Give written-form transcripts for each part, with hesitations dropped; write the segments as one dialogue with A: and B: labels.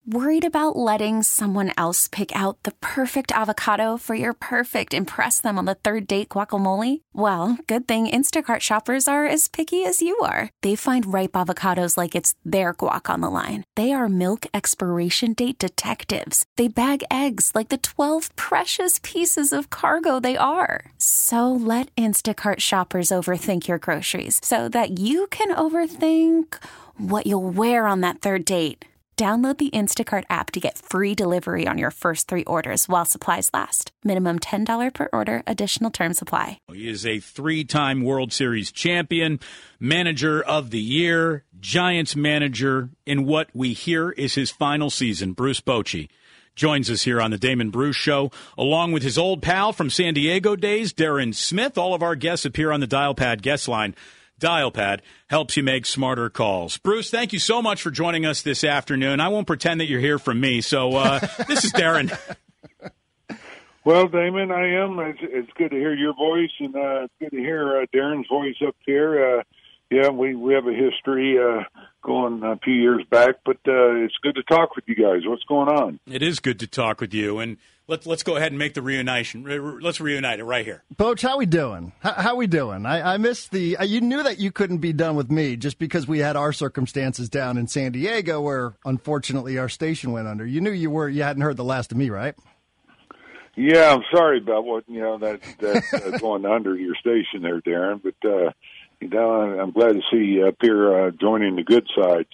A: Worried about letting someone else pick out the perfect avocado for your perfect impress them on the third date guacamole? Well, good thing Instacart shoppers are as picky as you are. They find ripe avocados like it's their guac on the line. They are milk expiration date detectives. They bag eggs like the 12 precious pieces of cargo they are. So let Instacart shoppers overthink your groceries so that you can overthink what you'll wear on that third date. Download the Instacart app to get free delivery on your first 3 orders while supplies last. Minimum $10 per order. Additional terms apply.
B: He is a 3-time World Series champion, manager of the year, Giants manager in what we hear is his final season. Bruce Bochy joins us here on the Damon Bruce Show, along with his old pal from San Diego days, Darren Smith. All of our guests appear on the Dial Pad guest line. Dial Pad helps you make smarter calls. Bruce, thank you so much for joining us this afternoon. I won't pretend that you're here from me, so this is Darren.
C: Well, Damon, I am. It's good to hear your voice, and it's good to hear Darren's voice up here. Yeah, we have a history going a few years back, but it's good to talk with you guys. What's going on?
B: It is good to talk with you, and let's go ahead and make the reunition. Let's reunite it right here.
D: Boch, how we doing? How we doing? I missed the. You knew that you couldn't be done with me just because we had our circumstances down in San Diego, where unfortunately our station went under. You knew you hadn't heard the last of me, right?
C: Yeah, I'm sorry about what that going under your station there, Darren. But I'm glad to see you up here joining the good side.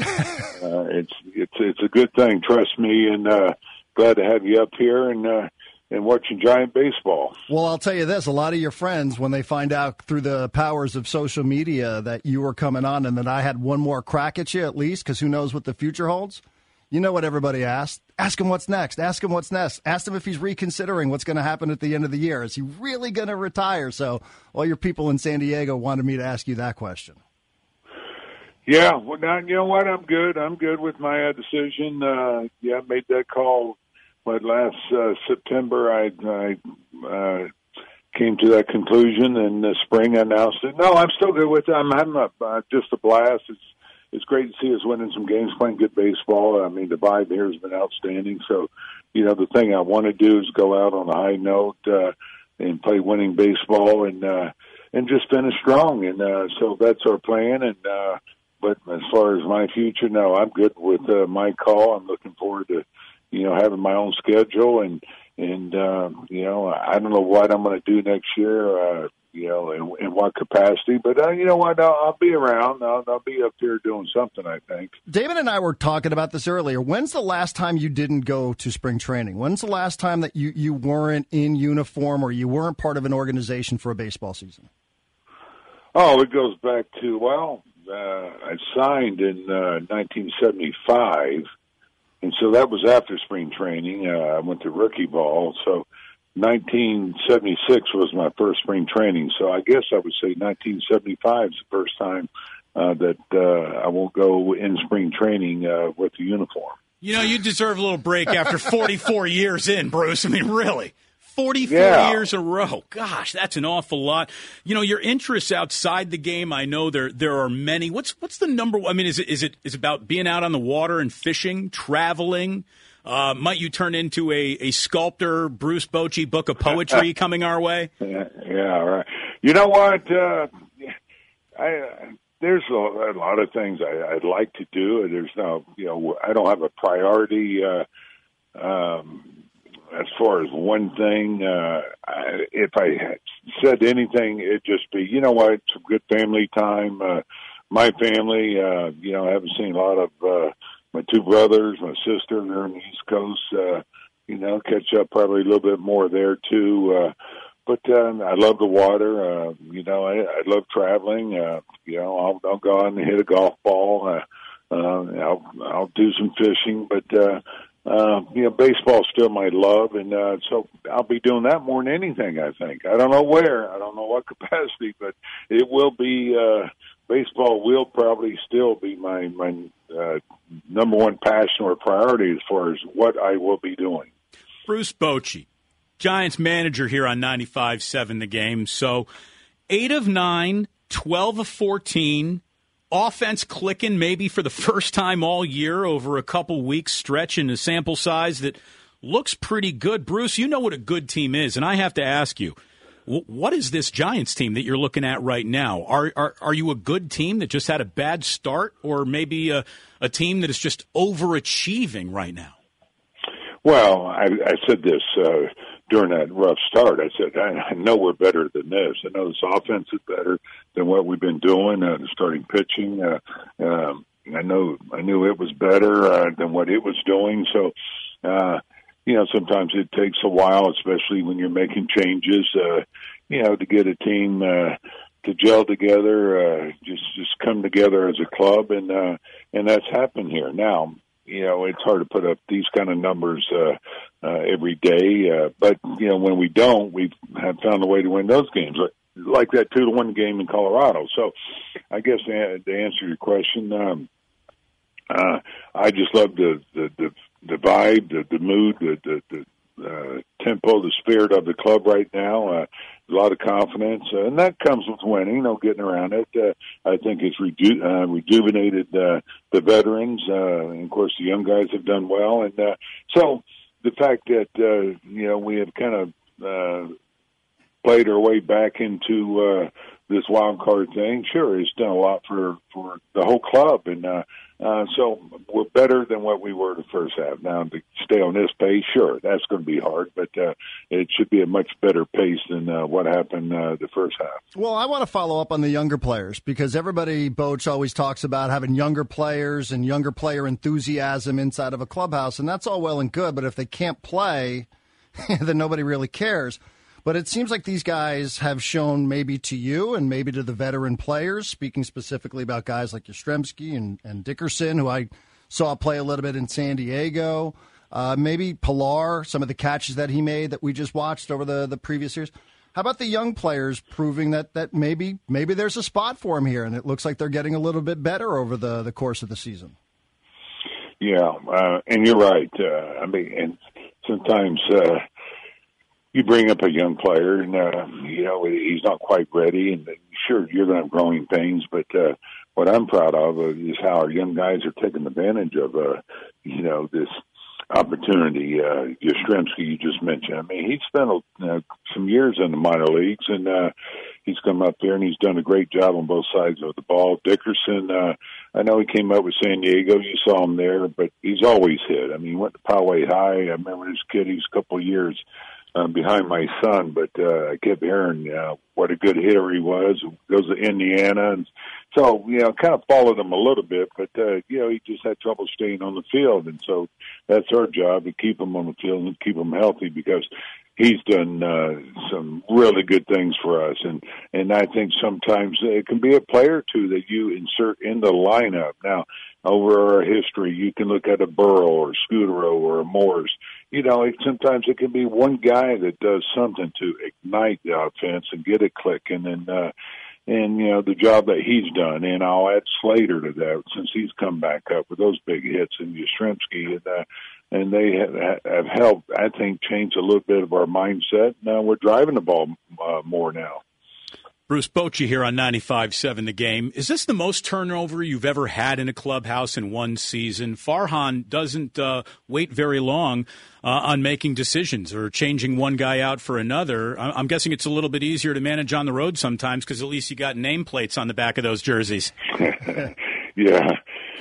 C: It's a good thing. Trust me, and glad to have you up here and watching Giant baseball.
D: Well, I'll tell you this: a lot of your friends, when they find out through the powers of social media that you were coming on and that I had one more crack at you at least, because who knows what the future holds. You know what everybody asked? Ask him what's next. Ask him what's next. Ask him if he's reconsidering what's going to happen at the end of the year. Is he really going to retire? So all your people in San Diego wanted me to ask you that question.
C: Yeah, well, now, you know what? I'm good. I'm good with my decision. I made that call. But last September, I came to that conclusion, and the spring I announced it. No, I'm still good with it. I'm having just a blast. It's great to see us winning some games, playing good baseball. I mean, the vibe here has been outstanding. So, the thing I want to do is go out on a high note and play winning baseball and just finish strong. And so that's our plan. And but as far as my future, no, I'm good with my call. I'm looking forward to having my own schedule and I don't know what I'm going to do next year. In what capacity. But you know what? I'll be around. I'll be up here doing something, I think.
D: David and I were talking about this earlier. When's the last time you didn't go to spring training? When's the last time that you weren't in uniform or you weren't part of an organization for a baseball season?
C: Oh, it goes back to, I signed in 1975, and so that was after spring training. I went to rookie ball, so 1976 was my first spring training, so I guess I would say 1975 is the first time that I won't go in spring training with the uniform.
B: You deserve a little break after 44 years in, Bruce. I mean, really. 44 years in a row. Gosh, that's an awful lot. Your interests outside the game, I know there are many. What's the number? I mean, is it about being out on the water and fishing, traveling? Might you turn into a sculptor, Bruce Bochy, book of poetry coming our way?
C: Yeah, right. You know what? There's a lot of things I'd like to do. There's no, I don't have a priority as far as one thing. If I said anything, it'd just be, some good family time. My family, I haven't seen a lot of my 2 brothers, my sister, they're on the East Coast, catch up probably a little bit more there too. But I love the water. I love traveling. I'll go out and hit a golf ball. I'll do some fishing, but baseball's still my love, and so I'll be doing that more than anything, I think. I don't know where, I don't know what capacity, but it will be baseball will probably still be my number one passion or priority as far as what I will be doing.
B: Bruce Bochy, Giants manager here on 95.7 The Game. So 8 of 9, 12 of 14, offense clicking maybe for the first time all year over a couple weeks stretch in a sample size that looks pretty good. Bruce, you know what a good team is, and I have to ask you, what is this Giants team that you're looking at right now? Are you a good team that just had a bad start, or maybe a team that is just overachieving right now?
C: Well, I said this during that rough start. I said, I know we're better than this. I know this offense is better than what we've been doing, the starting pitching. I knew it was better than what it was doing. So, sometimes it takes a while, especially when you're making changes, to get a team to gel together, just come together as a club, and that's happened here. Now, it's hard to put up these kind of numbers every day, but when we don't, we have found a way to win those games, like that 2-1 game in Colorado. So, I guess to answer your question, I just love the vibe, the mood, the tempo, the spirit of the club right now. A lot of confidence, and that comes with winning. Getting around it. I think it's rejuvenated the veterans, and of course the young guys have done well. And so the fact that we have kind of played our way back into this wild card thing, sure, it's done a lot for the whole club, and so we're better than what we were the first half. Now, to stay on this pace, sure, that's going to be hard, but it should be a much better pace than what happened the first half.
D: Well, I want to follow up on the younger players, because everybody, Boch, always talks about having younger players and younger player enthusiasm inside of a clubhouse, and that's all well and good, but if they can't play, then nobody really cares. But it seems like these guys have shown, maybe to you and maybe to the veteran players, speaking specifically about guys like Yastrzemski and Dickerson, who I saw play a little bit in San Diego, maybe Pilar, some of the catches that he made that we just watched over the previous years. How about the young players proving that maybe there's a spot for them here, and it looks like they're getting a little bit better over the course of the season?
C: Yeah, and you're right. And sometimes you bring up a young player, and he's not quite ready, and sure, you're going to have growing pains. But what I'm proud of is how our young guys are taking advantage of this opportunity. Yastrzemski, you just mentioned. I mean, he's spent some years in the minor leagues, and he's come up there and he's done a great job on both sides of the ball. Dickerson, I know he came up with San Diego. You saw him there, but he's always hit. I mean, he went to Poway High. I remember this kid. He's a couple of years behind my son, but I kept hearing what a good hitter he was. Goes to Indiana, and so kind of followed him a little bit, but he just had trouble staying on the field, and so that's our job, to keep him on the field and keep him healthy, because he's done some really good things for us, and I think sometimes it can be a player or two that you insert in the lineup. Now, over our history, you can look at a Burrow or Scudero or a Morris. Sometimes it can be one guy that does something to ignite the offense and get it clicking, and the job that he's done. And I'll add Slater to that, since he's come back up with those big hits, and Yastrzemski, and they have helped, I think, change a little bit of our mindset. Now we're driving the ball more now.
B: Bruce Bochy here on 95.7 The Game. Is this the most turnover you've ever had in a clubhouse in one season? Farhan doesn't wait very long on making decisions or changing one guy out for another. I'm guessing it's a little bit easier to manage on the road sometimes, because at least you got nameplates on the back of those jerseys.
C: Yeah.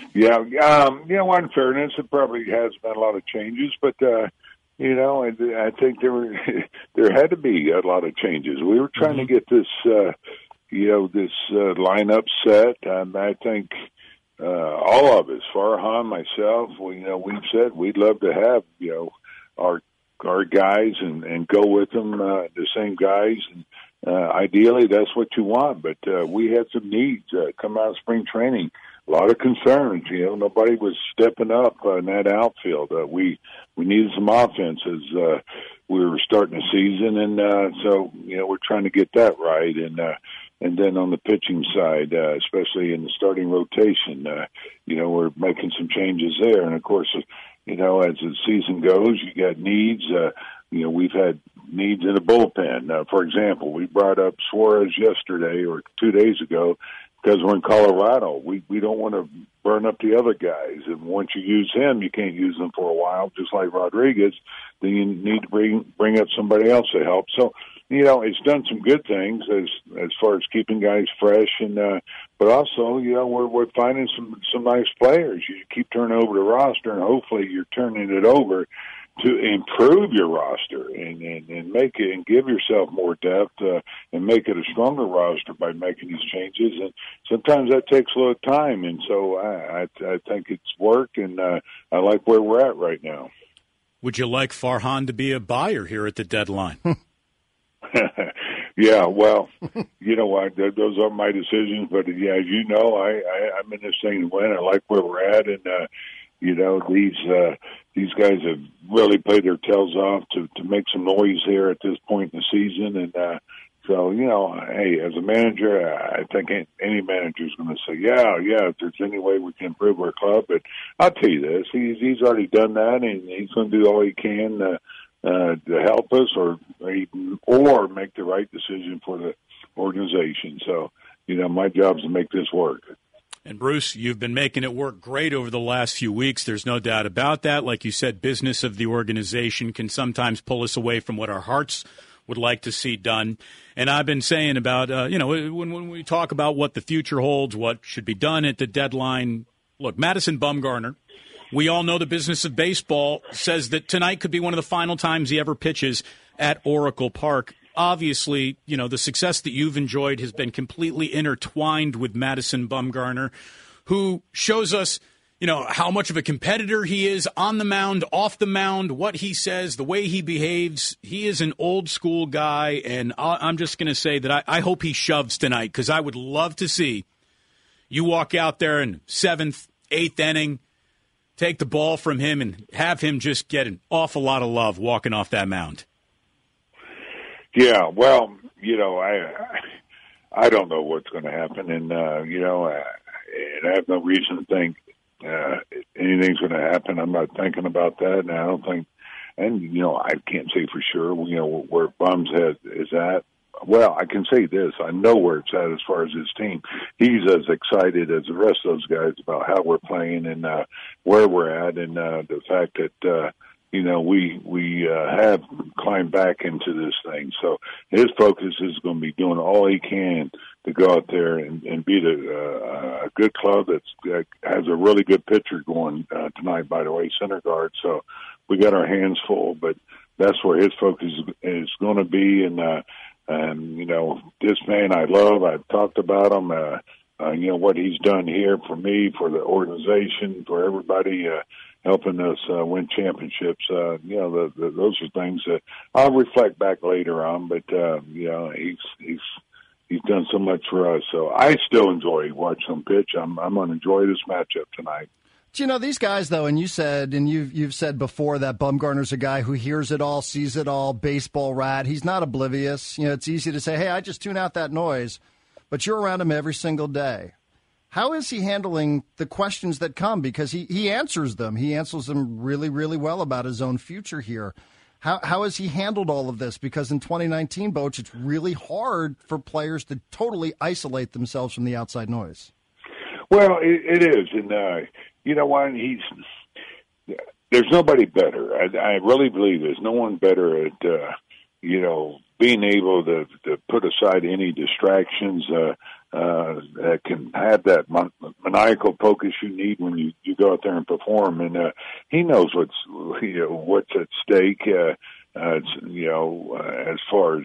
C: In fairness, it probably has been a lot of changes, but I think there had to be a lot of changes. We were trying to get this, this lineup set, and I think all of us, Farhan, myself, we've said we'd love to have our guys and go with them, the same guys, and ideally that's what you want. But we had some needs come out of spring training. A lot of concerns, nobody was stepping up in that outfield. We needed some offense as we were starting the season, and so we're trying to get that right. And then on the pitching side, especially in the starting rotation, we're making some changes there. And of course, as the season goes, you got needs. We've had needs in the bullpen. For example, we brought up Suarez yesterday or 2 days ago, because we're in Colorado. We don't want to burn up the other guys. And once you use him, you can't use them for a while, just like Rodriguez. Then you need to bring up somebody else to help. So, it's done some good things as far as keeping guys fresh, and but also, we're finding some nice players. You keep turning over the roster, and hopefully you're turning it over to improve your roster and make it and give yourself more depth and make it a stronger roster by making these changes. And sometimes that takes a little time, and so I think it's worked, and I like where we're at right now.
B: Would you like Farhan to be a buyer here at the deadline?
C: Yeah, well, you know what? Those are my decisions, but yeah, as you know, I'm in this thing to win. I like where we're at, and these guys have really played their tails off to make some noise here at this point in the season, and so hey, as a manager, I think any manager is going to say, yeah, if there's any way we can improve our club. But I'll tell you this: he's already done that, and he's going to do all he can to help us, or make the right decision for the organization. So, my job is to make this work.
B: And, Bruce, you've been making it work great over the last few weeks. There's no doubt about that. Like you said, business of the organization can sometimes pull us away from what our hearts would like to see done. And I've been saying about, when we talk about what the future holds, what should be done at the deadline, look, Madison Bumgarner, we all know the business of baseball, says that tonight could be one of the final times he ever pitches at Oracle Park. Obviously, the success that you've enjoyed has been completely intertwined with Madison Bumgarner, who shows us, how much of a competitor he is on the mound, off the mound, what he says, the way he behaves. He is an old school guy, and I'm just going to say that I hope he shoves tonight, because I would love to see you walk out there in 7th, 8th inning, take the ball from him, and have him just get an awful lot of love walking off that mound.
C: Yeah, well, I don't know what's going to happen, and I have no reason to think anything's going to happen. I'm not thinking about that, and I don't think, and I can't say for sure, where Bum's head is at. Well, I can say this: I know where it's at as far as his team. He's as excited as the rest of those guys about how we're playing and where we're at, and the fact that we have climbed back into this thing. So his focus is going to be doing all he can to go out there and beat a good club that has a really good pitcher going tonight, by the way, center guard. So we got our hands full, but that's where his focus is going to be. And this man I love. I've talked about him. What he's done here for me, for the organization, for everybody, helping us win championships. Those are things that I'll reflect back later on. But he's done so much for us. So I still enjoy watching him pitch. I'm going to enjoy this matchup tonight.
D: These guys, though, and you said, and you've said before that Bumgarner's a guy who hears it all, sees it all, baseball rat. He's not oblivious. It's easy to say, hey, I just tune out that noise. But you're around him every single day. How is he handling the questions that come? Because he answers them. He answers them really, really well about his own future here. How has he handled all of this? Because in 2019, Boch, it's really hard for players to totally isolate themselves from the outside noise.
C: Well, it is. And you know what? There's nobody better. I really believe there's no one better at, being able to put aside any distractions that can have that maniacal focus you need when you go out there and perform. And he knows what's at stake. As far as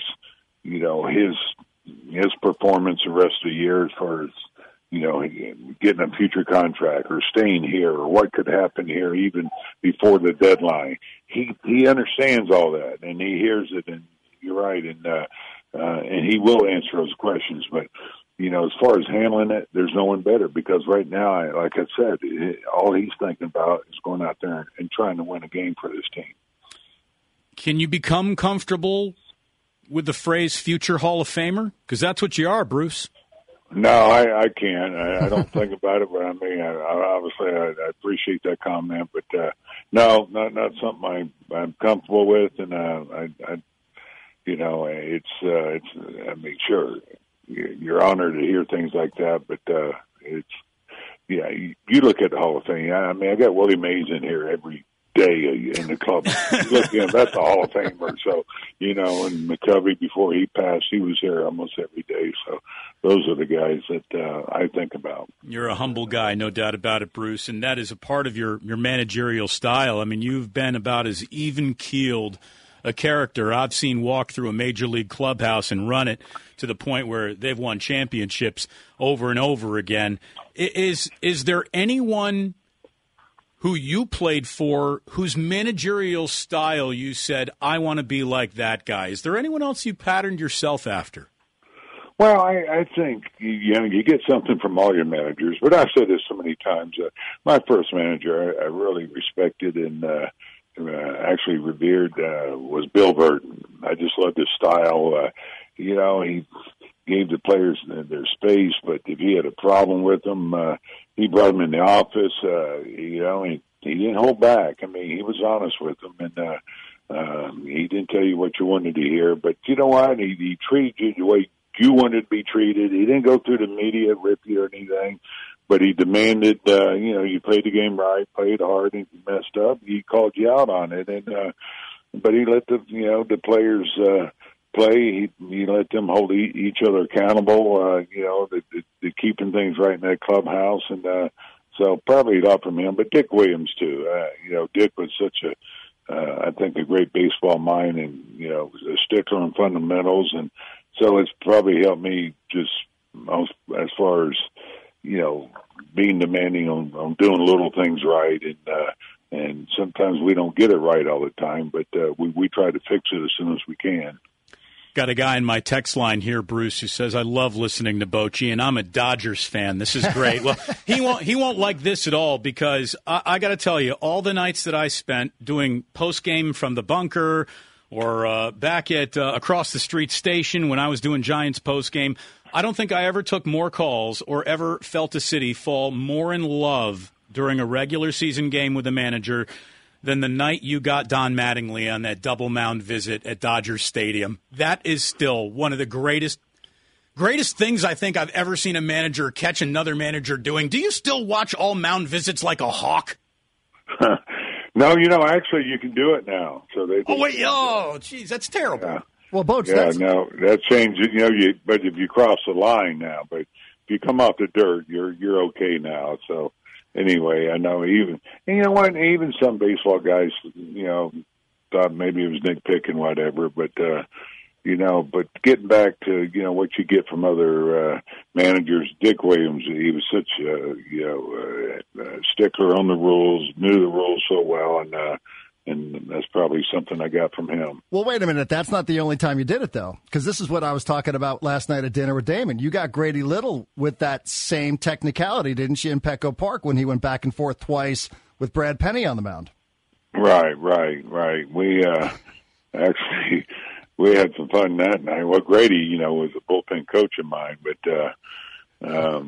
C: his performance the rest of the year, as far as getting a future contract or staying here or what could happen here even before the deadline. He understands all that, and he hears it, and you're right, and he will answer those questions. But, as far as handling it, there's no one better, because right now, like I said, all he's thinking about is going out there and trying to win a game for this team.
B: Can you become comfortable with the phrase future Hall of Famer? Because that's what you are, Bruce.
C: No, I can't. I don't think about it, but I mean, I appreciate that comment, but no, not something I'm comfortable with, and it's I mean, sure, you're honored to hear things like that. But it's you look at the Hall of Fame. I mean, I got Willie Mays in here every day in the club. Look, that's a Hall of Famer. So, and McCovey, before he passed, he was here almost every day. So those are the guys that I think about.
B: You're a humble guy, no doubt about it, Bruce, and that is a part of your managerial style. I mean, you've been about as even-keeled a character I've seen walk through a major league clubhouse and run it to the point where they've won championships over and over again. Is there anyone who you played for whose managerial style you said, I want to be like that guy? Is there anyone else you patterned yourself after?
C: Well, I think you get something from all your managers, but I've said this so many times. My first manager I really respected and actually revered was Bill Burton. I just loved his style. He gave the players their space, but if he had a problem with them, he brought them in the office. He didn't hold back. I mean, he was honest with them, and he didn't tell you what you wanted to hear. But you know what? He treated you the way you wanted to be treated. He didn't go through the media, rip you or anything, but he demanded, you played the game right, played hard, and if you messed up, he called you out on it. And but he let the players play. He let them hold each other accountable. The keeping things right in that clubhouse, and so probably a lot from him. But Dick Williams too. Dick was such I think a great baseball mind, and a stickler on fundamentals, and so it's probably helped me just as far as being demanding on doing little things right, and sometimes we don't get it right all the time, but we try to fix it as soon as we can.
B: Got a guy in my text line here, Bruce, who says, I love listening to Bochy, and I'm a Dodgers fan. This is great. Well, he won't like this at all, because I got to tell you, all the nights that I spent doing post-game from the bunker or back at across the street station when I was doing Giants post-game, I don't think I ever took more calls or ever felt a city fall more in love during a regular season game with a manager than the night you got Don Mattingly on that double mound visit at Dodger Stadium. That is still one of the greatest things I think I've ever seen a manager catch another manager doing. Do you still watch all mound visits like a hawk?
C: No, actually you can do it now. So
B: geez, that's terrible.
C: Yeah.
D: Well, Boach,
C: no, that changed. But if you cross the line now, but if you come off the dirt, you're okay now. So anyway, I know even some baseball guys, thought maybe it was nitpicking, whatever. But but getting back to what you get from other managers, Dick Williams, he was such a stickler on the rules, knew the rules so well, and that's probably something I got from him.
D: Well, wait a minute. That's not the only time you did it, though, because this is what I was talking about last night at dinner with Damon. You got Grady Little with that same technicality, didn't you, in Petco Park when he went back and forth twice with Brad Penny on the mound? Right.
C: We actually we had some fun that night. Well, Grady, was a bullpen coach of mine, but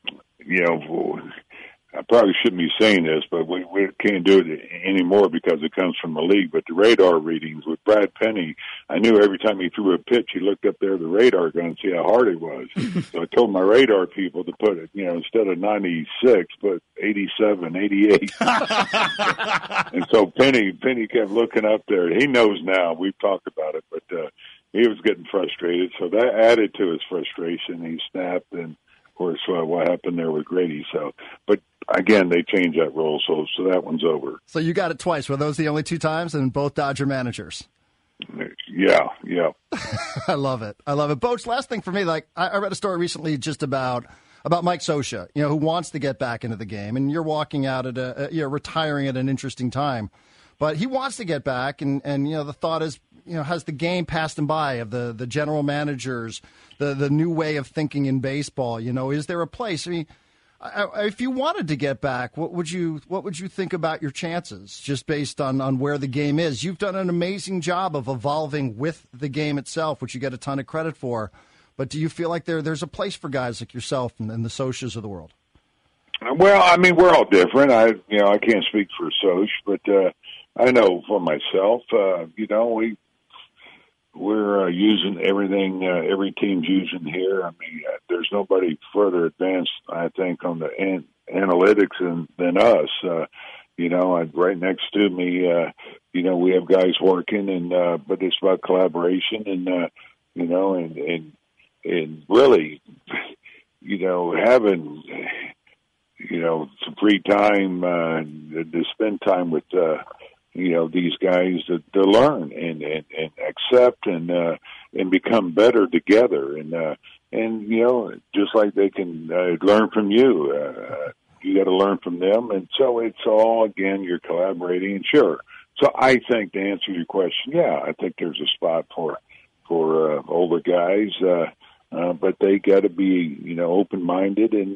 C: I probably shouldn't be saying this, but we can't do it anymore because it comes from the league. But the radar readings with Brad Penny, I knew every time he threw a pitch, he looked up there at the radar gun and see how hard it was. So I told my radar people to put it, instead of 96, put 87, 88. And so Penny kept looking up there. He knows now. We've talked about it, but he was getting frustrated. So that added to his frustration. He snapped, and of course, what happened there with Grady. So, but again, they changed that rule, so that one's over.
D: So you got it twice. Were those the only two times, and both Dodger managers?
C: Yeah.
D: I love it. Boach, last thing for me, I read a story recently just about Mike Scioscia, who wants to get back into the game, and you're walking out at retiring at an interesting time, but he wants to get back, and the thought is, has the game passed him by of the general managers, the new way of thinking in baseball? Is there a place? I mean, if you wanted to get back, what would you think about your chances, just based on where the game is? You've done an amazing job of evolving with the game itself, which you get a ton of credit for. But do you feel like there's a place for guys like yourself and the Scioscias of the world?
C: Well, I mean, we're all different. I can't speak for Soch, but I know for myself, we're using everything every team's using here. I mean, there's nobody further advanced, I think, on the analytics than us. Right next to me, we have guys working, but it's about collaboration, and really, having some free time to spend time with these guys to learn and accept and become better together, and just like they can learn from you, you got to learn from them, and so it's all, again, you're collaborating. Sure. So I think, to answer your question, yeah, I think there's a spot for older guys, but they got to be open-minded and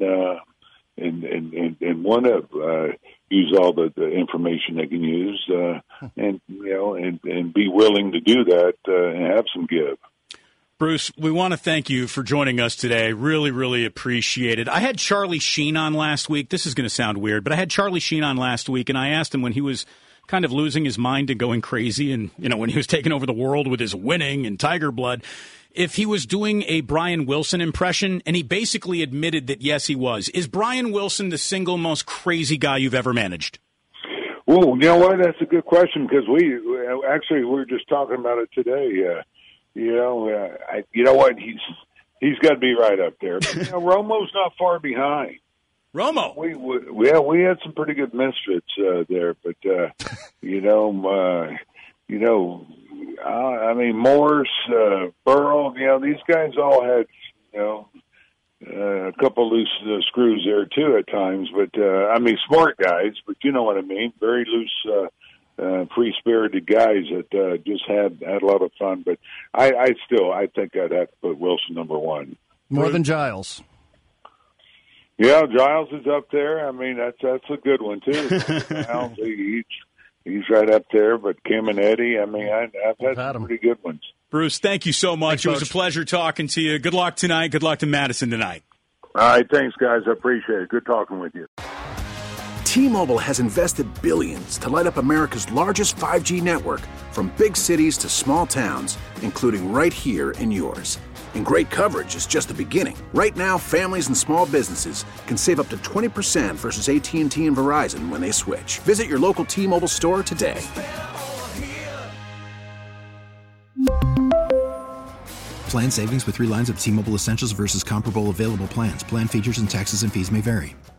C: want to use all the information they can use, and be willing to do that and have some give.
B: Bruce, we want to thank you for joining us today. Really, really appreciate it. I had Charlie Sheen on last week. This is going to sound weird, but I had Charlie Sheen on last week, and I asked him when he was kind of losing his mind and going crazy, and when he was taking over the world with his winning and Tiger blood, if he was doing a Brian Wilson impression, and he basically admitted that, yes, he was. Is Brian Wilson the single most crazy guy you've ever managed?
C: Well, you know what? That's a good question, because we were just talking about it today. You know what? He's got to be right up there. But, Romo's not far behind.
B: Romo.
C: We had some pretty good minstrels there, but I mean, Morse, Burrow, these guys all had a couple loose screws there too at times. But smart guys, but you know what I mean. Very loose, free-spirited guys that just had a lot of fun. But I think I'd have to put Wilson number one.
D: More than Giles.
C: Yeah, Giles is up there. I mean, that's a good one too. Giles, he's right up there. But Kim and Eddie, I mean, I've had some pretty good ones.
B: Bruce, thank you so much. It was a pleasure talking to you. Good luck tonight. Good luck to Madison tonight.
C: All right, thanks, guys. I appreciate it. Good talking with you.
E: T-Mobile has invested billions to light up America's largest 5G network, from big cities to small towns, including right here in yours. And great coverage is just the beginning. Right now, families and small businesses can save up to 20% versus AT&T and Verizon when they switch. Visit your local T-Mobile store today.
F: Plan savings with 3 lines of T-Mobile Essentials versus comparable available plans. Plan features and taxes and fees may vary.